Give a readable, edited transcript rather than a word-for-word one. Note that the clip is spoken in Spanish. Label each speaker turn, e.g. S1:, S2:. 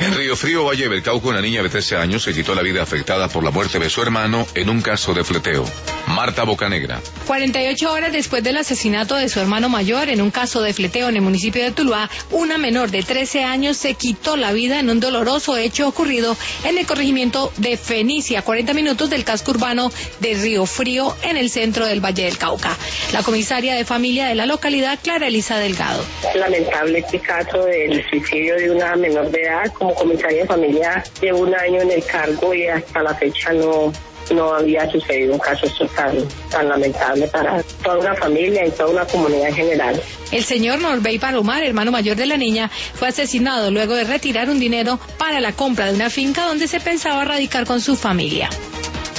S1: En Río Frío, Valle del Cauca, una niña de 13 años se quitó la vida afectada por la muerte de su hermano en un caso de fleteo. Marta Bocanegra.
S2: 48 horas después del asesinato de su hermano mayor en un caso de fleteo en el municipio de Tuluá, una menor de 13 años se quitó la vida en un doloroso hecho ocurrido en el corregimiento de Fenicia, a 40 minutos del casco urbano de Río Frío, en el centro del Valle del Cauca. La comisaria de familia de la localidad, Clara Elisa Delgado.
S3: Lamentable este caso del suicidio de una menor de edad. Como comisaria de familia llevo un año en el cargo y hasta la fecha no había sucedido un caso tan lamentable para toda una familia y toda una comunidad en general.
S2: El señor Norbey Palomar, hermano mayor de la niña, fue asesinado luego de retirar un dinero para la compra de una finca donde se pensaba radicar con su familia.